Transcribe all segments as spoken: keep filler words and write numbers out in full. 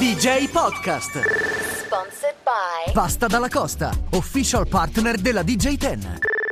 D J Podcast. Sponsored by Pasta dalla Costa, official partner della D J dieci.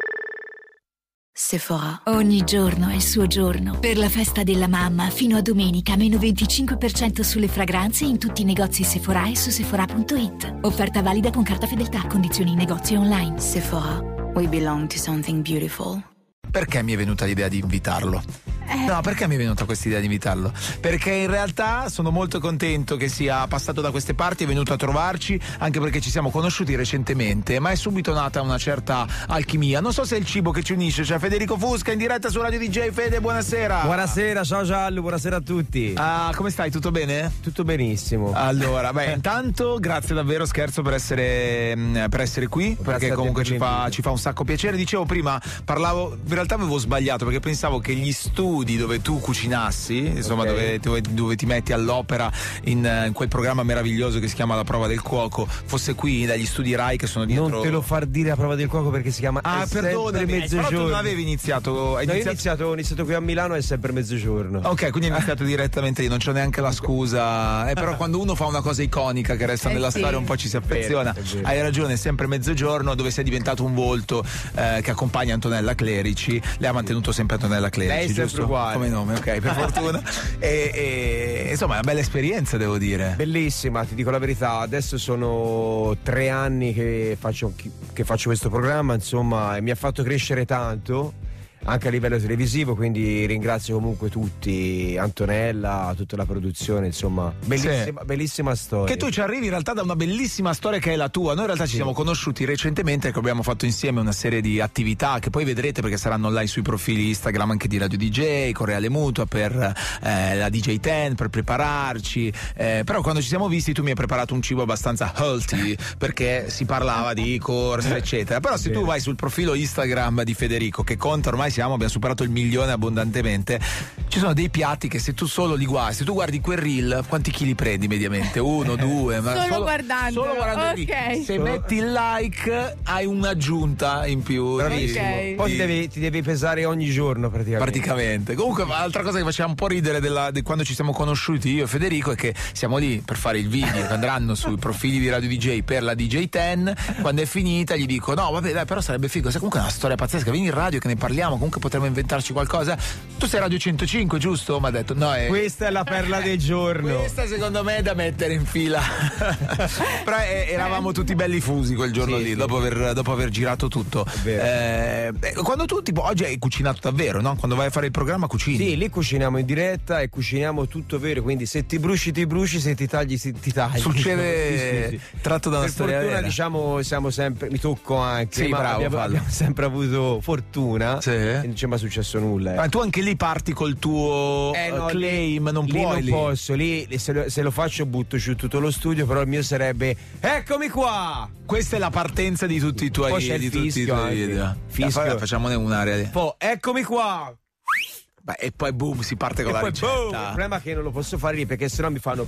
Sephora. Ogni giorno è il suo giorno. Per la festa della mamma, fino a domenica, meno venticinque per cento sulle fragranze in tutti i negozi Sephora e su sephora punto it. Offerta valida con carta fedeltà, condizioni in negozio e online. Sephora, we belong to something beautiful. Perché mi è venuta l'idea di invitarlo? Eh. No, perché mi è venuta questa idea di invitarlo? Perché in realtà sono molto contento che sia passato da queste parti, è venuto a trovarci, anche perché ci siamo conosciuti recentemente, ma è subito nata una certa alchimia. Non so se è il cibo che ci unisce, cioè Federico Fusca in diretta su Radio D J. Fede, buonasera. Buonasera, ciao Giallo, buonasera a tutti. Ah, come stai? Tutto bene? Tutto benissimo. Allora, beh, intanto grazie davvero, scherzo, per essere per essere qui, Grazie perché a te comunque per ci fa, l'invito. ci fa un sacco piacere. Dicevo prima, parlavo, in realtà avevo sbagliato perché pensavo che gli studi dove tu cucinassi, insomma, Ok. dove, dove, dove ti metti all'opera in, in quel programma meraviglioso che si chiama La Prova del Cuoco, fosse qui dagli studi Rai che sono dietro. Non te lo far dire a Prova del Cuoco perché si chiama Ah, È sempre perdonami, però tu mezzogiorno. non avevi iniziato. Hai No, io ho iniziato... iniziato, ho iniziato qui a Milano, è sempre mezzogiorno. Ok, quindi hai iniziato direttamente lì, non c'ho neanche la scusa. Eh, però quando uno fa una cosa iconica che resta Eh nella sì. storia un po' ci si affeziona. Vero, è vero. Hai ragione, è sempre mezzogiorno, dove sei diventato un volto eh, che accompagna Antonella Clerici. Lei ha mantenuto sempre Antonella Clerici, Lei è sempre giusto? uguale. Come nome, ok, per fortuna. E, e, insomma, è una bella esperienza, devo dire. Bellissima, ti dico la verità, adesso sono tre anni che faccio, che faccio questo programma, insomma, e mi ha fatto crescere tanto anche a livello televisivo, quindi ringrazio comunque tutti, Antonella, tutta la produzione, insomma, bellissima, Sì. bellissima storia. Che tu ci arrivi in realtà da una bellissima storia che è la tua. Noi in realtà ci siamo conosciuti recentemente, che abbiamo fatto insieme una serie di attività che poi vedrete perché saranno online sui profili Instagram anche di Radio D J, con Reale Mutua per eh, la D J dieci, per prepararci. Eh, però quando ci siamo visti tu mi hai preparato un cibo abbastanza healthy perché si parlava di corse, eccetera. Però se tu vai sul profilo Instagram di Federico, che conta ormai siamo, abbiamo superato il milione abbondantemente, ci sono dei piatti che se tu solo li guardi, se tu guardi quel reel, quanti chili prendi mediamente? Uno, due, ma Solo guardandolo, solo guardando lì. ok. Se metti il like hai un'aggiunta in più. Bravissimo. Ok. Poi ti devi, ti devi pesare ogni giorno praticamente. Praticamente. Comunque, l'altra cosa che faceva un po' ridere della, di quando ci siamo conosciuti io e Federico è che siamo lì per fare il video che andranno sui profili di Radio D J per la D J dieci. Quando è finita gli dico: no, vabbè, dai, però sarebbe figo. Se comunque è una storia pazzesca, vieni in radio che ne parliamo. Comunque potremmo inventarci qualcosa. Tu sei Radio centocinque, giusto? Mi ha detto: no, è. Questa è la perla del giorno. Questa secondo me è da mettere in fila. Però eh, eravamo tutti belli fusi quel giorno Sì, lì, sì. dopo aver, dopo aver girato tutto. vero. Eh, eh, quando tu tipo oggi hai cucinato davvero, no? Quando vai a fare il programma cucini. Sì, lì cuciniamo in diretta e cuciniamo tutto vero, quindi se ti bruci ti bruci, se ti tagli si- ti tagli. Succede Sì, sì, sì. tratto da una Per storia fortuna vera. diciamo siamo sempre, mi tocco anche, Sì, ma bravo, abbiamo, fallo. abbiamo sempre avuto fortuna Sì. e non c'è mai successo nulla. Ma tu anche lì parti col tuo Eh, eh, no, claim, lì- non lì puoi non lì. posso, lì se lo, se lo faccio butto giù tutto lo studio, però il mio sarebbe eccomi qua. Questa è la partenza di tutti i tuoi Poi c'è il di tutti i fischio tuoi anche. video. Fischio. Eh, facciamone un'area. Poi eccomi qua. Beh, e poi boom, si parte con E la poi boom, il ricetta. problema è che non lo posso fare lì perché sennò mi fanno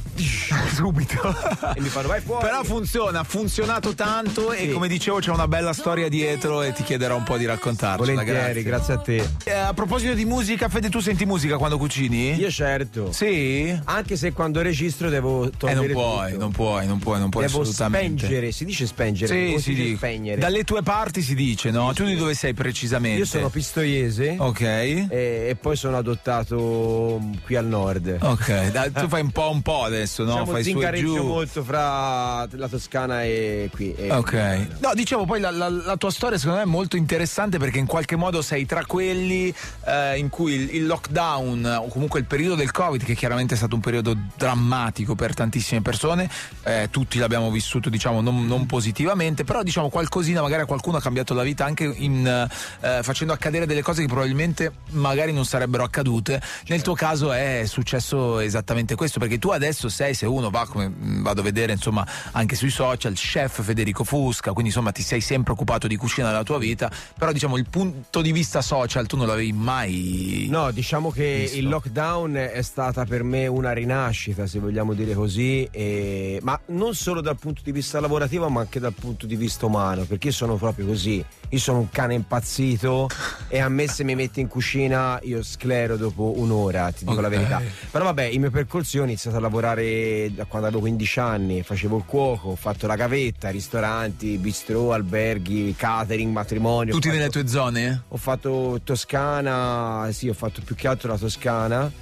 Subito. e mi fanno vai fuori. Però funziona, ha funzionato tanto e Sì. come dicevo c'è una bella storia dietro e ti chiederò un po' di raccontarcela. Volentieri, grazie a te. Eh, a proposito di musica, Fede, tu senti musica quando cucini? Io certo. Sì? Anche se quando registro devo Eh, togliere non puoi, tutto. non puoi, non puoi, non puoi Devo assolutamente. spengere, si dice spengere, Sì, o si dice dice. spegnere. Dalle tue parti si dice, no? Tu di dove sei precisamente? Io sono pistoiese Ok. e, e poi sono adottato qui al nord. Ok, dai, tu fai un po' un po' adesso, no? Diciamo Fai su e zingareggio giù. molto fra la Toscana e qui. e- Ok, no, dicevo poi la, la- la tua storia secondo me è molto interessante perché in qualche modo sei tra quelli eh, in cui il, il lockdown o comunque il periodo del Covid, che chiaramente è stato un periodo drammatico per tantissime persone, eh, tutti l'abbiamo vissuto diciamo non, non positivamente, però diciamo qualcosina magari a qualcuno ha cambiato la vita anche in, eh, facendo accadere delle cose che probabilmente magari non sarebbero accadute. Nel tuo caso è successo esattamente questo, perché tu adesso sei, se uno va, come mh, vado a vedere insomma anche sui social, chef Federico Fusca, quindi insomma ti sei sempre occupato di cucina nella tua vita, però diciamo il punto di vista social tu non l'avevi mai. No, diciamo che visto. il lockdown è stata per me una rinascita, se vogliamo dire così, e... ma non solo dal punto di vista lavorativo, ma anche dal punto di vista umano, perché io sono proprio così. Io sono un cane impazzito e a me se mi metti in cucina io sclero dopo un'ora, ti dico Okay. la verità. Però vabbè, il mio percorso, io ho iniziato a lavorare da quando avevo quindici anni, facevo il cuoco, ho fatto la gavetta, ristoranti, bistrò, alberghi, catering, matrimonio. Tutti ho nelle fatto, tue zone? Ho fatto Toscana, sì, ho fatto più che altro la Toscana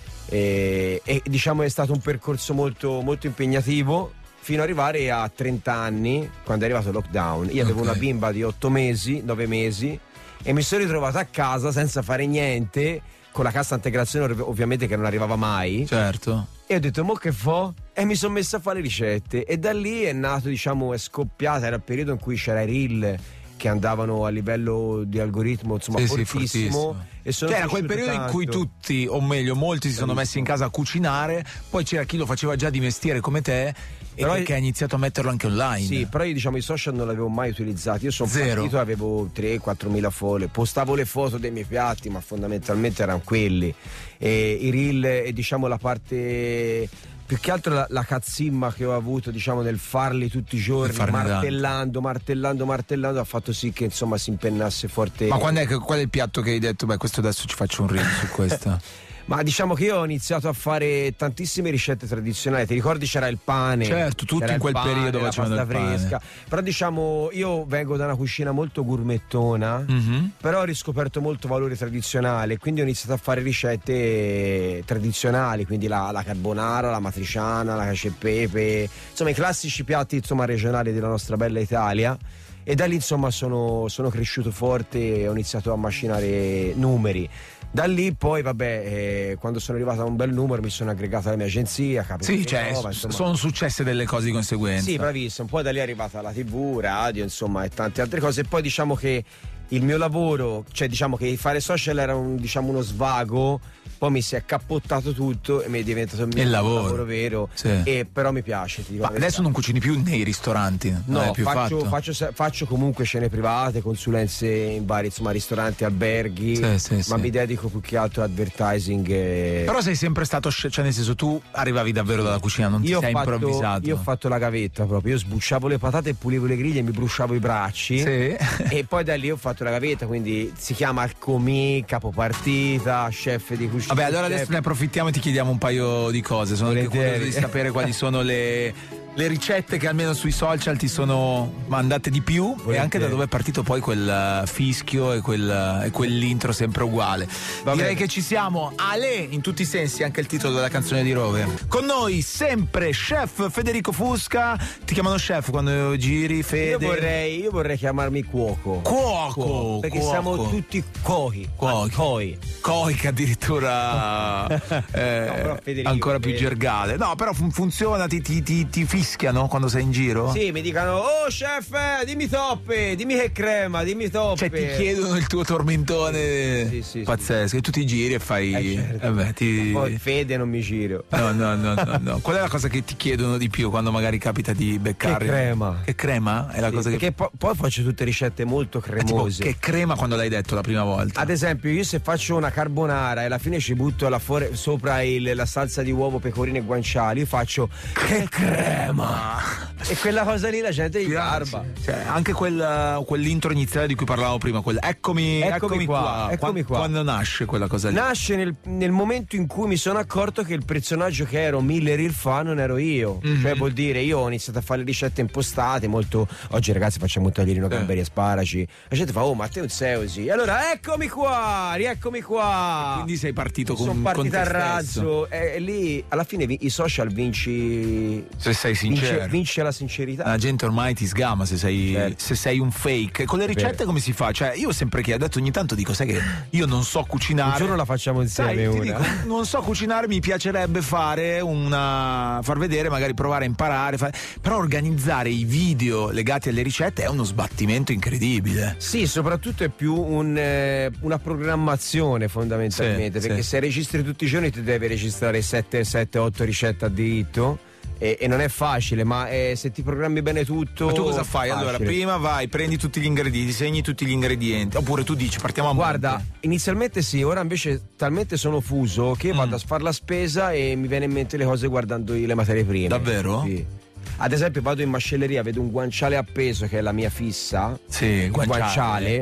e, e diciamo è stato un percorso molto, molto impegnativo fino ad arrivare a trenta anni, quando è arrivato il lockdown. Io avevo Ok. una bimba di otto mesi, nove mesi e mi sono ritrovato a casa senza fare niente, con la cassa integrazione ov- ovviamente che non arrivava mai. Certo. E ho detto, mo che fo? E mi sono messo a fare le ricette. E da lì è nato, diciamo, è scoppiata. Era il periodo in cui c'era i reel che andavano a livello di algoritmo, insomma, Sì, sì, fortissimo. fortissimo. E sono Cioè, era quel cresciuto periodo in cui tanto. tutti, o meglio molti, si sono messi in casa a cucinare, poi c'era chi lo faceva già di mestiere come te e Però che io- ha iniziato a metterlo anche online. Sì, però io diciamo i social non l'avevo mai utilizzati. Io sono Zero. partito, avevo tre quattro mila follower, postavo le foto dei miei piatti, ma fondamentalmente erano quelli. E i reel e diciamo la parte, più che altro la, la cazzimma che ho avuto, diciamo, nel farli tutti i giorni, farne tanti. martellando, martellando, martellando, ha fatto sì che insomma si impennasse forte. Ma quando è che, qual è il piatto che hai detto, beh, questo adesso ci faccio un reel su questo? Ma diciamo che io ho iniziato a fare tantissime ricette tradizionali. Ti ricordi c'era il pane? Certo, tutti C'era in il quel pane, periodo la facevano pasta il pane. fresca. Però diciamo io vengo da una cucina molto gourmettona, Mhm. però ho riscoperto molto valore tradizionale, quindi ho iniziato a fare ricette tradizionali, quindi la, la carbonara, la matriciana, la cacio e pepe, insomma i classici piatti insomma regionali della nostra bella Italia. E da lì insomma sono, sono cresciuto forte e ho iniziato a macinare numeri. Da lì poi vabbè, eh, quando sono arrivato a un bel numero mi sono aggregato alla mia agenzia, Capi Sì, cioè, Nova, s- insomma. sono successe delle cose di conseguenza. Sì, bravissimo. Poi da lì è arrivata la tivù, radio, insomma, e tante altre cose. E poi diciamo che il mio lavoro, cioè diciamo che fare social era un, diciamo, uno svago, poi mi si è cappottato tutto e mi è diventato il mio Il lavoro. vero. Sì. E però mi piace, ti dico Ma la verità. adesso non cucini più nei ristoranti? Non No, è più faccio, fatto? faccio, se- faccio comunque scene private, consulenze in vari insomma, ristoranti, alberghi, Sì, sì, ma sì. mi dedico più che altro a advertising. E... Però sei sempre stato, sce- cioè nel senso tu arrivavi davvero dalla cucina, non ti io ho sei fatto, improvvisato. io ho fatto la gavetta proprio, io sbucciavo le patate e pulivo le griglie e mi bruciavo i bracci. Sì. E poi da lì ho fatto la gavetta, quindi si chiama comì, capopartita, chef di cucina. Vabbè, allora chef. adesso ne approfittiamo e ti chiediamo un paio di cose. Sono anche Volentieri. curioso di sapere quali sono le, le ricette che almeno sui social ti sono mandate di più e anche da dove è partito poi quel uh, fischio e, quel, uh, e quell'intro sempre uguale. Va Direi bene. che ci siamo. Ale, in tutti i sensi, anche il titolo della canzone di Rover. Con noi sempre chef Federico Fusca. Ti chiamano chef quando giri, Fede? Io vorrei, io vorrei chiamarmi cuoco. Cuoco, perché cuoco. siamo tutti cohi. Cuochi. Coi. Coi che addirittura eh, No, però Federico, ancora più vedi. gergale. No, però fun- funziona, ti, ti, ti, ti fischiano quando sei in giro? Sì, mi dicono, oh chef, eh, dimmi toppe, dimmi che crema, dimmi toppe. Cioè ti chiedono il tuo tormentone Sì, sì, sì, pazzesco e tu ti giri e fai Eh, certo. eh beh, ti... Poi Fede non mi giro. No, no, no, no, no. Qual è la cosa che ti chiedono di più quando magari capita di beccare? Che crema. Che crema? È la Sì, cosa che perché po- poi faccio tutte ricette molto Eh, tipo, cremose. che crema quando l'hai detto la prima volta? Ad esempio, io se faccio una carbonara e alla fine ci butto la fuori- sopra il- la salsa di uovo, pecorino e guanciali, io faccio che crema! E quella cosa lì la gente gli Piace. garba. Cioè, anche quel, quell'intro iniziale di cui parlavamo prima, quel eccomi, Eccomi qua, eccomi Qua- qua. Quando nasce quella cosa lì? Nasce nel, nel momento in cui mi sono accorto che il personaggio che ero mille reel fa non ero io. Mhm. Cioè vuol dire, io ho iniziato a fare le ricette impostate molto. Oggi ragazzi facciamo un taglierino Eh. gamberi e sparaci. La gente fa, oh ma te non sei così. E allora eccomi qua, rieccomi qua. Quindi sei partito con, Sono con partito te a stesso. razzo e, e lì alla fine vi- i social vinci. Se sei sincero. Vince, vince la sincerità. La gente ormai ti sgama se sei, Certo. se sei un fake. Con le ricette Vero. come si fa? Cioè, io ho sempre chiesto, detto ogni tanto dico, sai che io non so cucinare. Un giorno la facciamo insieme Sai, ti una. dico, non so cucinare, mi piacerebbe fare una. far vedere, magari provare a imparare. fare- Però organizzare i video legati alle ricette è uno sbattimento incredibile. Sì, soprattutto è più un, eh, una programmazione fondamentalmente, Sì, perché sì. se registri tutti i giorni ti devi registrare sette, otto ricette a diritto e, e non è facile, ma eh, se ti programmi bene tutto. Ma tu cosa fai? facile. Allora, prima vai, prendi tutti gli ingredienti, segni tutti gli ingredienti. Oppure tu dici, partiamo a monte. Guarda, inizialmente sì, ora invece talmente sono fuso che vado Mm. a fare la spesa e mi viene in mente le cose guardando le materie prime. Davvero? Sì. Ad esempio vado in macelleria, vedo un guanciale appeso che è la mia fissa. Sì, il guanciale. guanciale.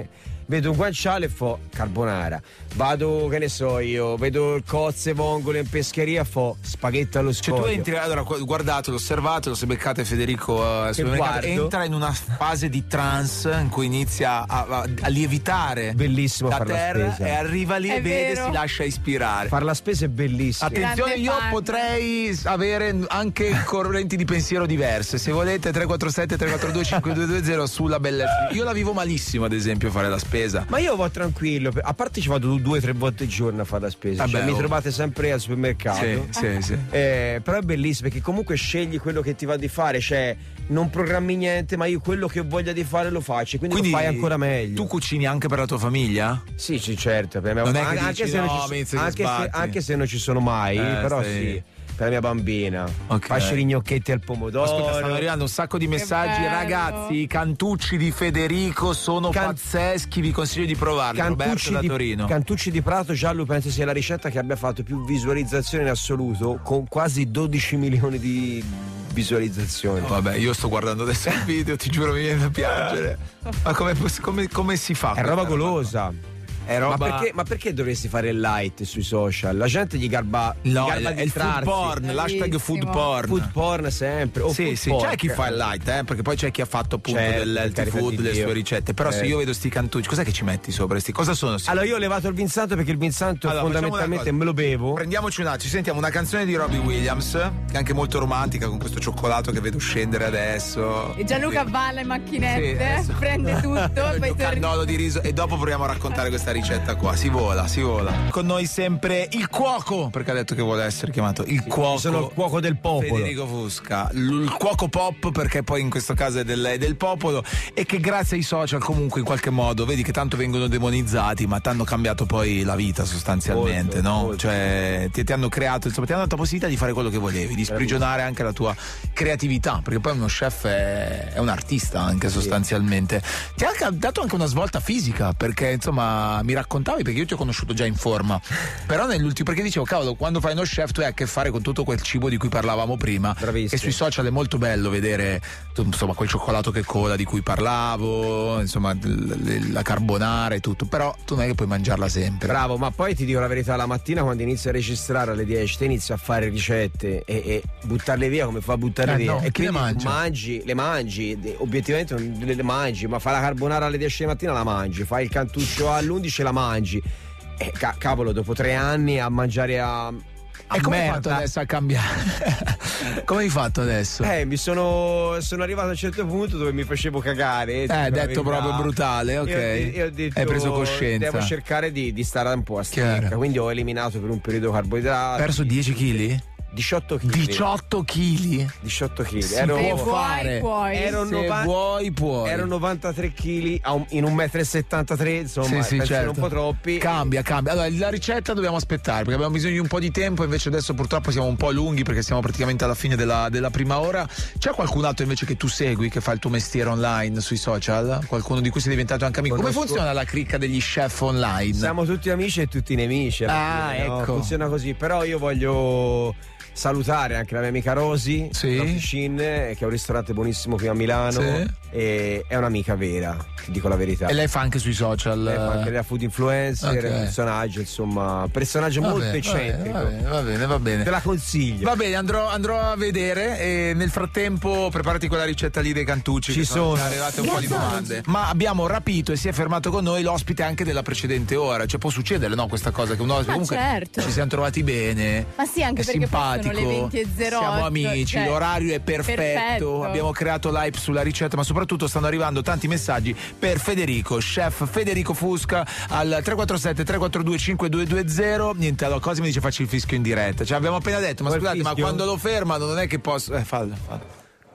vedo un guanciale e fo carbonara. Vado, che ne so io, vedo cozze, vongole in pescheria, fo spaghetti allo scoglio. Cioè tu entri, allora guardate, osservatelo, se beccate Federico eh, entra in una fase di trance in cui inizia a, a, a lievitare bellissimo da far terra la spesa. e arriva lì È e vede, vero. si lascia ispirare. Far la spesa è bellissimo. Attenzione, Grande io fan. potrei avere anche correnti di pensiero diverse. Se volete tre quattro sette tre quattro due cinque due due zero sulla bellezza. Io la vivo malissimo, ad esempio, a fare la spesa. Ma io vado tranquillo, a parte ci vado due o tre volte al giorno a fare la spesa. Vabbè, cioè, mi oh. trovate sempre al supermercato. Sì, sì, sì. Eh, però è bellissimo perché comunque scegli quello che ti va di fare, cioè non programmi niente, ma io quello che ho voglia di fare lo faccio, quindi, Quindi lo fai ancora meglio. Tu cucini anche per la tua famiglia? Sì, sì, certo. Per me, Non è che anche, dici, se non no, ci, mi inizio che anche, se, sbatti. anche se non ci sono mai, Eh, però stai- sì. Per la mia bambina. Ok. Faccio gli gnocchetti al pomodoro. Ascolta, stanno arrivando un sacco di messaggi. bello. Ragazzi, i cantucci di Federico sono Can- pazzeschi, vi consiglio di provarli. Roberto da di, Torino. Cantucci di Prato, Giallo, penso sia la ricetta che abbia fatto più visualizzazioni in assoluto, con quasi dodici milioni di visualizzazioni. Vabbè, io sto guardando adesso il video, ti giuro mi viene da piangere. Ma come, come, come si fa? È questa roba golosa. È roba... Ma, perché, ma perché dovresti fare il light sui social? La gente gli garba, gli No, garba è il food distrarsi. porn, l'hashtag food Bellissimo. porn. Food porn sempre. O Sì, food sì, porn. c'è chi fa il light, eh, perché poi c'è chi ha fatto appunto Certo, del per healthy carità food, di le Dio. sue ricette. Però se Eh. io vedo sti cantucci, cos'è che ci metti sopra sti? Cosa sono? Allora io ho levato il vinsanto perché il vinsanto Allora, facciamo fondamentalmente una me lo bevo. Prendiamoci una, ci sentiamo una canzone di Robbie Williams, che è anche molto romantica, con questo cioccolato che vedo scendere adesso. E Gianluca va alle Sì, macchinette, adesso- prende tutto e Il poi mio torna. cannolo di riso e dopo proviamo a raccontare questa ricetta qua. Si vola, si vola. Con noi sempre il cuoco, perché ha detto che vuole essere chiamato il cuoco. Sono il cuoco del popolo. Federico Fusca, l- il cuoco pop, perché poi in questo caso è del, è del popolo, e che grazie ai social comunque in qualche modo vedi che tanto vengono demonizzati, ma ti hanno cambiato poi la vita sostanzialmente, Molto, no? molto. Cioè ti, ti hanno creato, insomma, ti hanno dato la possibilità di fare quello che volevi, di sprigionare anche la tua creatività, perché poi uno chef è, è un artista anche sostanzialmente. Ti ha anche dato anche una svolta fisica, perché insomma mi raccontavi, perché io ti ho conosciuto già in forma, però nell'ultimo, perché dicevo cavolo, quando fai uno chef tu hai a che fare con tutto quel cibo di cui parlavamo prima. Bravissimo. E sui social è molto bello vedere tu, insomma quel cioccolato che cola di cui parlavo, insomma l- l- la carbonara e tutto, però tu non è che puoi mangiarla sempre. Bravo, ma poi ti dico la verità, la mattina quando inizio a registrare alle dieci, te inizi a fare ricette e, e buttarle via come fa a buttarle Eh, via. no, e chi le quindi mangia? mangi, le mangi, de- obiettivamente non le le mangi, ma fai la carbonara alle dieci di mattina la mangi, fai il cantuccio all'undici la mangi. E ca- cavolo, dopo tre anni a mangiare a. a E come hai merda. fatto adesso a cambiare? Come hai fatto adesso? Eh, mi sono, sono arrivato a un certo punto dove mi facevo cagare. ti dico la detto verità. proprio brutale, ok. E ho, e ho detto, Hai preso coscienza. Devo cercare di, di stare un po' a Chiaro. stecca. Quindi ho eliminato per un periodo carboidrati. Hai perso dieci chili? diciotto chili. diciotto chili? diciotto chili. Si Ero, Se può vuoi, fare. puoi. ero, Se nova- vuoi puoi. ero novantatré chili a un- in un metro e settantatré, insomma, Sì, sì, penso certo. un po' troppi. Cambia, cambia. Allora, la ricetta dobbiamo aspettare perché abbiamo bisogno di un po' di tempo. Invece, adesso purtroppo siamo un po' lunghi perché siamo praticamente alla fine della, della prima ora. C'è qualcun altro invece che tu segui, che fa il tuo mestiere online sui social? Qualcuno di cui sei diventato anche amico? Come Conosco- funziona la cricca degli chef online? Siamo tutti amici e tutti nemici. alla Ah, fine, no? ecco. Funziona così. Però io voglio salutare anche la mia amica Rosy, Sì. Officine, che è un ristorante buonissimo qui a Milano. Sì. E è un'amica vera, ti dico la verità. E lei fa anche sui social? Lei fa anche la food influencer, Ok. è un personaggio, insomma, personaggio Va molto bene, eccentrico. Va bene, va bene, va bene. Te la consiglio. Va bene, andrò, andrò a vedere e nel frattempo preparati quella ricetta lì dei cantucci. Ci che sono. arrivate un po' di domande. Ma abbiamo rapito e si è fermato con noi l'ospite anche della precedente ora. Cioè può succedere, no, questa cosa che un ospite Ma comunque certo. ci siamo trovati bene. Ma sì, anche è perché poi sono simpatico, le venti e zero otto, siamo amici, cioè, l'orario è perfetto, perfetto. abbiamo creato l'hype sulla ricetta, ma soprattutto stanno arrivando tanti messaggi per Federico, chef Federico Fusca al tre quattro sette tre quattro due cinque due due zero. Niente, allora cosa mi dice faccio il fischio in diretta? Cioè abbiamo appena detto, ma Quel scusate, ma fischio? quando lo fermano non è che posso eh fallo, fallo.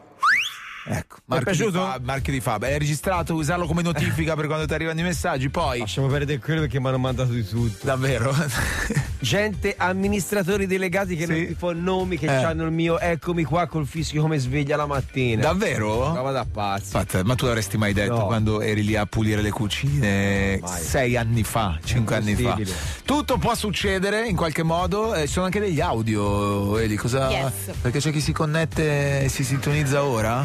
Ecco, marchio di, piaciuto? Fab, marchio di Fab. È registrato, usarlo come notifica per quando ti arrivano i messaggi. Poi, Lasciamo perdere quello perché mi hanno mandato di tutto. davvero, Gente, amministratori delegati che Sì. non ti fanno nomi, che Eh. hanno il mio eccomi qua col fischio come sveglia la mattina. davvero? Roba da pazzi. Aspetta, ma tu l'avresti mai detto No. quando eri lì a pulire le cucine Mai. sei anni fa, cinque anni fa? Impossibile. Tutto può succedere in qualche modo. Eh, ci sono anche degli audio, Eli, cosa? Yes. Perché c'è chi si connette e si sintonizza ora?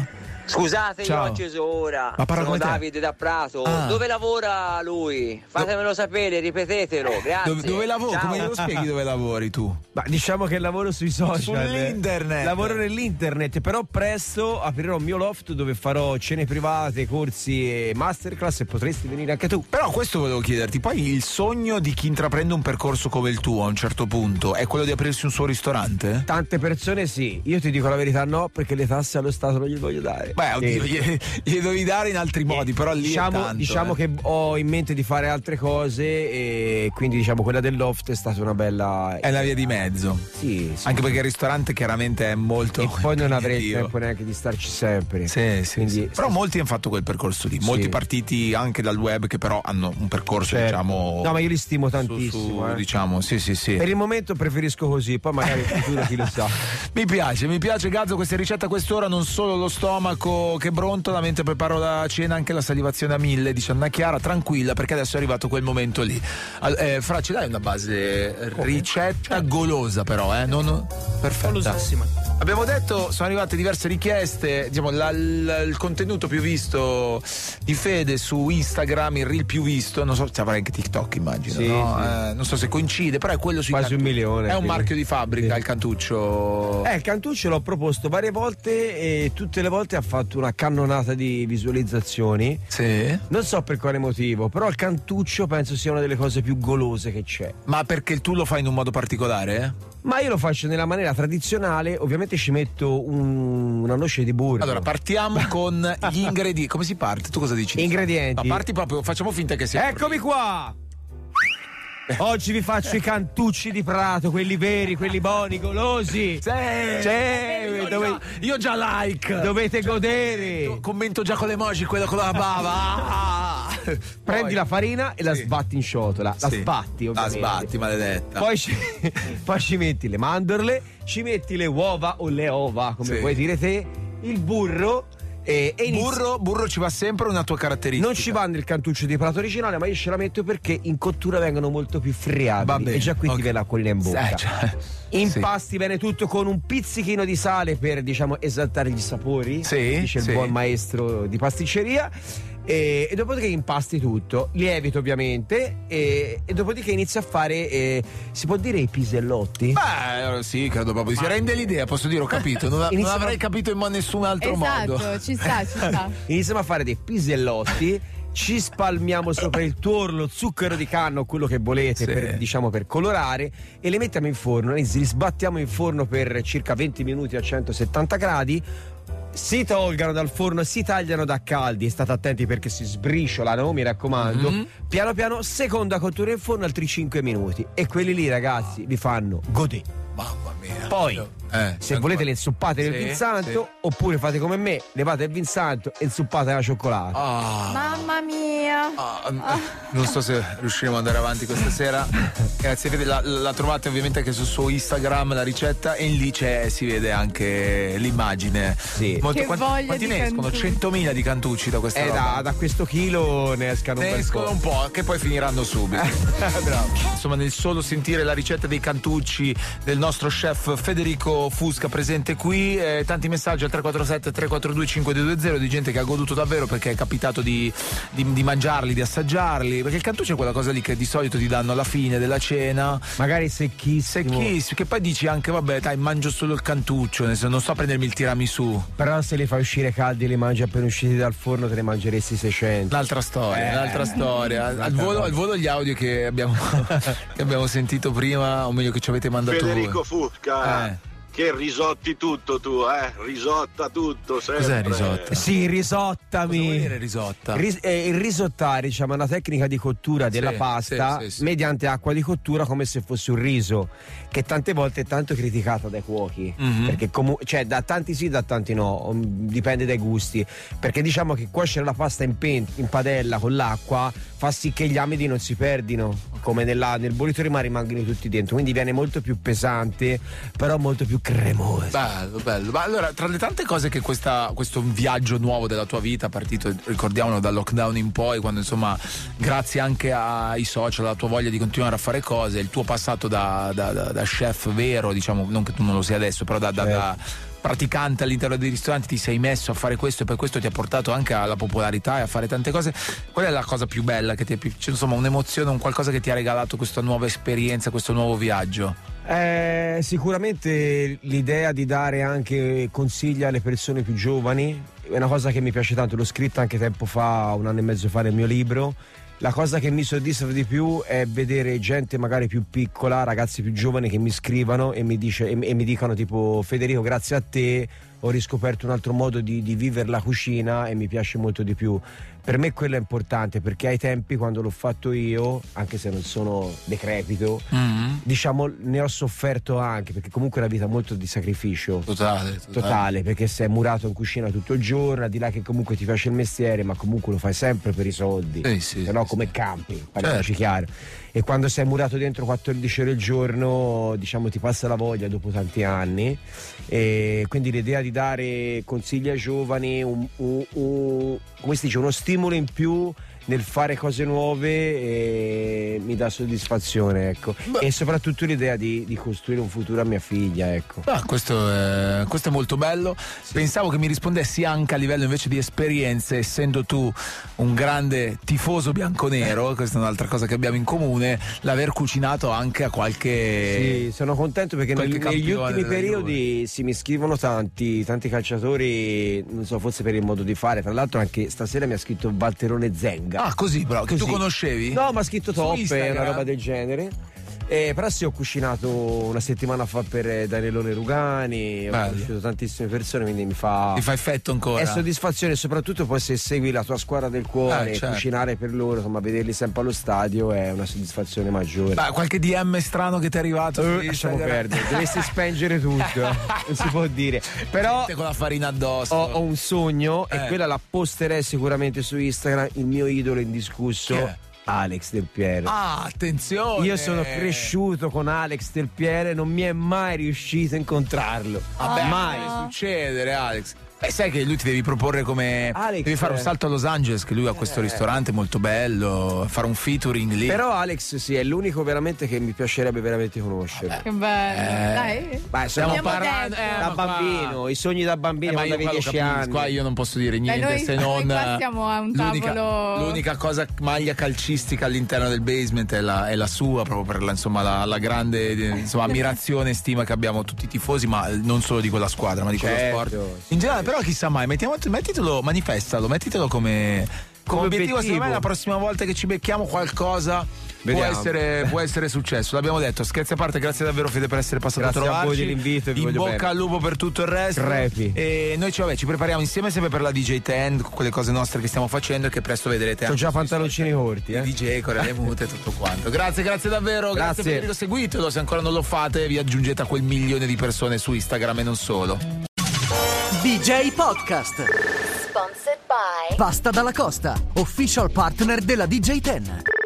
Scusate, Ciao. io ho acceso ora. Ma parla Sono come te. Davide da Prato. Ah. Dove lavora lui? Fatemelo sapere, ripetetelo. Grazie. Dove, dove lavori? Ciao. Come lo spieghi dove lavori tu? Ma diciamo che lavoro sui social. Sull'internet. Lavoro nell'internet, però presto aprirò un mio loft dove farò cene private, corsi e masterclass e potresti venire anche tu. Però questo volevo chiederti, poi il sogno di chi intraprende un percorso come il tuo a un certo punto è quello di aprirsi un suo ristorante? Tante persone sì, io ti dico la verità no, perché le tasse allo Stato non gli voglio dare. Beh, oddio, E- gli, gli devi dare in altri modi, però lì diciamo, è tanto, diciamo eh. che ho in mente di fare altre cose e quindi diciamo quella del loft è stata una bella... È la via di mezzo. Sì, sì. Anche perché il ristorante chiaramente è molto E poi non avrei il impegnativo. tempo neanche di starci sempre. Sì, sì, Quindi- sì. Però molti hanno fatto quel percorso lì, molti Sì. partiti anche dal web che però hanno un percorso, Certo. diciamo. No, ma io li stimo su- tantissimo. su, eh. diciamo, sì, sì, sì. Per il momento preferisco così, poi magari in futuro chi lo sa. Mi piace, mi piace Gazzo questa ricetta a quest'ora, non solo lo stomaco che brontola mentre preparo la cena, anche la salivazione a mille, dice Anna Chiara, tranquilla perché adesso è arrivato quel momento lì. Al- eh, Fra, ce l'hai una base ricetta golosa però, eh? Non... Perfetta. Golosissima. Abbiamo detto, sono arrivate diverse richieste, diciamo la- la- il contenuto più visto di Fede su Instagram, il reel più visto, non so se avrà anche TikTok immagino, Sì, no? sì. Eh, non so se coincide, però è quello sui Quasi un cantucci. milione, È un quindi. marchio di fabbrica Sì. il cantuccio. Eh, il cantuccio l'ho proposto varie volte e tutte le volte ha fatto una cannonata di visualizzazioni. Sì. Non so per quale motivo, però il cantuccio penso sia una delle cose più golose che c'è. Ma perché tu lo fai in un modo particolare? Ma io lo faccio nella maniera tradizionale, ovviamente ci metto un- una noce di burro. Allora, partiamo con gli ingredienti. Come si parte? Tu cosa dici? Ingredienti. No, parti proprio, facciamo finta che sia. Eccomi qua! Oggi vi faccio i cantucci di Prato, quelli veri, quelli buoni, golosi. Sì. Sì, io, dove- già, io già like. Dovete godere. Commento già con l'emoji, quello con la bava. Ah. Prendi Poi- la farina e la Sì. sbatti in ciotola. La Sì. sbatti, La ovviamente. sbatti, maledetta. Poi ci, poi ci metti le mandorle, ci metti le uova o le ova, come Sì. vuoi dire te, il burro e, e inizi- burro, burro ci va sempre una tua caratteristica. Non ci va nel cantuccio di Prato originale, ma io ce la metto perché in cottura vengono molto più friabili. Va bene, E già qui ok. ti viene l'acquolina in bocca. Eh, cioè, Impasti bene tutto con un pizzichino di sale per, diciamo, esaltare gli sapori. Sì, dice sì. il buon maestro di pasticceria. E, e dopodiché impasti tutto, lievito ovviamente. E, e dopodiché inizi a fare, eh, si può dire i pisellotti? Beh, sì, credo proprio. Si rende l'idea, posso dire, ho capito. Non, non Iniziamo- avrei capito in nessun altro modo. Esatto, ci sta, ci sta. Iniziamo a fare dei pisellotti. Ci spalmiamo sopra il tuorlo, zucchero di canna o quello che volete, Sì. per, diciamo per colorare, e le mettiamo in forno. Li sbattiamo in forno per circa venti minuti a centosettanta gradi. Si tolgano dal forno, si tagliano da caldi, state attenti perché si sbriciolano, mi raccomando. Mm-hmm. Piano piano, seconda cottura in forno altri cinque minuti. E quelli lì, ragazzi, vi fanno godere. Mamma mia. Poi, Eh, se ancora. volete le inzuppate nel Sì, vin santo, oppure fate come me, levate il vin santo e inzuppate la cioccolata. Ah. Mamma mia. Ah, non so se riusciremo ad andare avanti questa sera. Grazie, Fede, la, la trovate ovviamente anche sul suo Instagram la ricetta e lì c'è, si vede anche l'immagine. Sì. Che quanti, voglia quanti di ne escono? cantucci. centomila di cantucci da questa Eh, roba. da, da questo chilo ne escano un Ne bel escono po'. un po', che poi finiranno subito. Bravo. Insomma, nel solo sentire la ricetta dei cantucci del nostro chef Federico Fusca presente qui, eh, tanti messaggi al tre quattro sette tre quattro due cinque due due zero di gente che ha goduto davvero perché è capitato di, di, di mangiarli, di assaggiarli, perché il cantuccio è quella cosa lì che di solito ti danno alla fine della cena, Magari secchissimo. secchissimo, che poi dici anche vabbè dai mangio solo il cantuccio, nel senso, non sto a prendermi il tiramisù. Però se li fai uscire caldi e li mangi appena usciti dal forno te ne mangeresti seicento. Un'altra storia, Eh, un'altra storia. Al un'altra volo, roba. al volo gli audio che abbiamo, che abbiamo sentito prima, o meglio che ci avete mandato Federico voi. Fusca, Eh. che risotti tutto tu, eh? Risotta tutto sempre. Cos'è risotta? Sì, Cosa risottami. vuol dire risotta? Ris- eh, il risottare, diciamo, è una tecnica di cottura della Sì, pasta sì, sì, sì. mediante acqua di cottura come se fosse un riso, che tante volte è tanto criticata dai cuochi. Mhm. Perché comu- cioè, da tanti sì, da tanti no, um, dipende dai gusti. Perché diciamo che cuocere la pasta in, pen- in padella con l'acqua fa sì che gli amidi non si perdino, come nella- nel bollitore ma rimangono tutti dentro. Quindi viene molto più pesante, però molto più cremoso. Bello, bello. Ma allora, tra le tante cose che questa, questo viaggio nuovo della tua vita, partito, ricordiamolo, dal lockdown in poi, quando insomma, grazie anche ai social, alla tua voglia di continuare a fare cose, il tuo passato da, da, da, da chef vero, diciamo, non che tu non lo sia adesso, però da, da, da praticante all'interno dei ristoranti, ti sei messo a fare questo e per questo ti ha portato anche alla popolarità e a fare tante cose. Qual è la cosa più bella che ti è più, cioè, insomma, un'emozione, un qualcosa che ti ha regalato questa nuova esperienza, questo nuovo viaggio? Eh, sicuramente l'idea di dare anche consigli alle persone più giovani è una cosa che mi piace tanto, l'ho scritta anche tempo fa, un anno e mezzo fa nel mio libro. La cosa che mi soddisfa di più è vedere gente magari più piccola, ragazzi più giovani che mi scrivano e mi, dice, e, e mi dicano tipo: Federico, grazie a te ho riscoperto un altro modo di, di vivere la cucina e mi piace molto di più. Per me quello è importante, perché ai tempi, quando l'ho fatto io, anche se non sono decrepito, mm-hmm. diciamo ne ho sofferto anche, perché comunque è una vita molto di sacrificio totale, totale, totale, perché sei murato in cucina tutto il giorno, al di là che comunque ti piace il mestiere, ma comunque lo fai sempre per i soldi, sì, sì, se no sì, come sì. campi, parliamoci Certo. chiaro. E quando sei murato dentro quattordici ore al giorno, diciamo, ti passa la voglia dopo tanti anni, e quindi l'idea di dare consigli ai giovani, un, un, un, come si dice, uno stimolo in più nel fare cose nuove, e mi dà soddisfazione, ecco. Beh. E soprattutto l'idea di, di costruire un futuro a mia figlia, ecco. Ah, questo, è, questo è molto bello. Sì. Pensavo che mi rispondessi anche a livello invece di esperienze, essendo tu un grande tifoso bianconero, questa è un'altra cosa che abbiamo in comune, l'aver cucinato anche a qualche... Sì, sono contento perché nel, negli ultimi periodi si mi scrivono tanti, tanti calciatori, non so, forse per il modo di fare. Tra l'altro anche stasera mi ha scritto Valterone Zenga. Ah, così, però, che così. Tu conoscevi? No, ma ha scritto Su top, Instagram. una roba del genere. Eh, però sì, ho cucinato una settimana fa per Danielone Rugani, ho Bello. conosciuto tantissime persone, quindi mi fa... Ti fa effetto ancora? È soddisfazione, soprattutto poi se segui la tua squadra del cuore, eh, certo. cucinare per loro, insomma, vederli sempre allo stadio è una soddisfazione maggiore. Beh, qualche D M strano che ti è arrivato? Uh, lasciamo perdere, dovresti spengere tutto, non si può dire. Però con la farina addosso. Ho, ho un sogno, eh. e quella la posterei sicuramente su Instagram, il mio idolo indiscusso. Chi è? Alex Del Piero. Ah, attenzione! Io sono cresciuto con Alex Del Piero e non mi è mai riuscito a incontrarlo. Vabbè, mai. può succedere, Alex. Beh, sai che lui ti devi proporre come Alex, devi fare un salto a Los Angeles, che lui ha questo eh. ristorante molto bello, fare un featuring lì. Però Alex sì, è l'unico veramente che mi piacerebbe veramente conoscere. Che bello. Eh. Dai. Beh, stiamo Abbiamo parlando detto. eh, da ma qua- bambino, i sogni da bambino Eh, ma quando io avevi qua lo dieci capisco, anni. qua io non posso dire niente noi- se noi non qua siamo a un l'unica, tavolo- l'unica cosa maglia calcistica all'interno del basement è la, è la sua, proprio per la, insomma, la, la grande insomma, ammirazione e stima che abbiamo tutti i tifosi, ma non solo di quella squadra, ma di quello Certo, sport sì, in generale. sì. Però chissà mai, mettiamo, mettitelo, manifestalo, mettitelo come, come, Come obiettivo. obiettivo. Secondo me la prossima volta che ci becchiamo qualcosa può Vediamo. essere, può essere successo. L'abbiamo detto, scherzi a parte, grazie davvero Fede per essere passato Grazie a a trovarci. voi dell'invito e vi in voglio bocca bene. al lupo per tutto il resto. Crepi. E noi ci, vabbè, ci prepariamo insieme sempre per la D J dieci, con quelle cose nostre che stiamo facendo e che presto vedrete. Ho anche già sui pantaloncini corti, eh. D J, con le mute e tutto quanto. Grazie, grazie davvero. Grazie, Grazie. Federico, seguitelo. Se ancora non lo fate, vi aggiungete a quel milione di persone su Instagram e non solo. D J Podcast. Sponsored by Pasta dalla Costa, official partner della D J dieci.